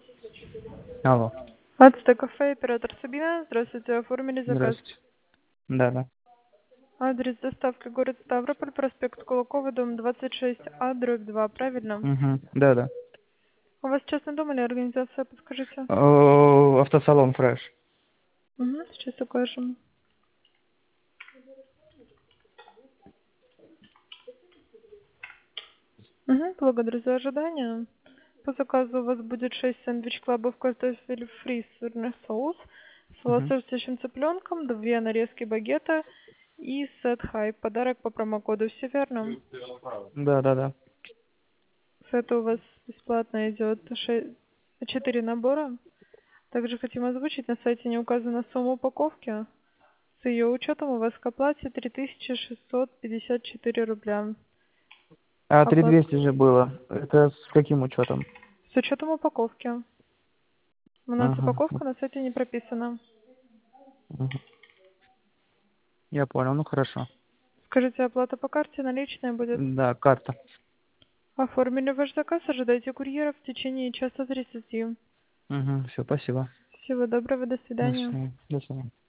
Алло. Ацтек кафе, оператор Сабина. Здравствуйте, оформили заказ. Здравствуйте. Да. Адрес доставки город Ставрополь, проспект Кулакова, дом 26А, дробь 2, правильно? Угу. Да. У вас частный дом или организация, подскажите? Автосалон Фреш. Угу, сейчас укажем. Угу, благодарю за ожидание. По заказу у вас будет 6 сэндвич-клабов картофель фри с сырный соус, с Угу. лососевым цыпленком, 2 нарезки багета и сет хай. Подарок по промокоду, все верно? Да. Это у вас бесплатно идет 4 набора. Также хотим озвучить, на сайте не указана сумма упаковки. С ее учетом у вас к оплате 3654 рубля. А Оплата 3200 же было. Это с каким учетом? с учетом упаковки. У нас Ага. упаковка на сайте не прописана. Угу. Я понял, ну хорошо. Скажите, оплата по карте наличная будет? Да, карта. Оформили ваш заказ, ожидайте курьера в течение часа 30. Угу. Все, спасибо. Всего доброго, до До свидания. свидания. До свидания.